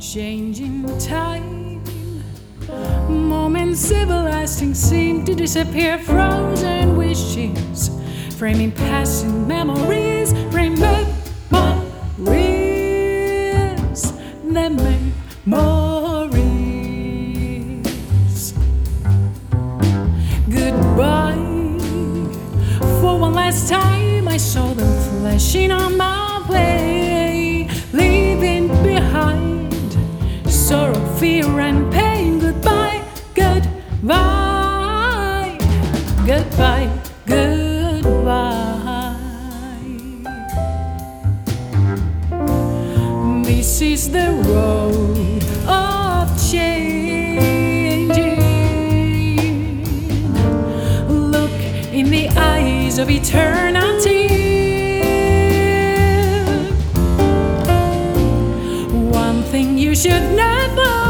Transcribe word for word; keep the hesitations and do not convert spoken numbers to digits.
Changing time, moments everlasting seem to disappear, frozen wishes, framing passing memories, memories, the memories. Goodbye, for one last time I saw them flashing on my way, leaving behind sorrow, fear and pain. Goodbye, goodbye, goodbye, goodbye. This is the road of changing. Look in the eyes of eternity. One thing you should never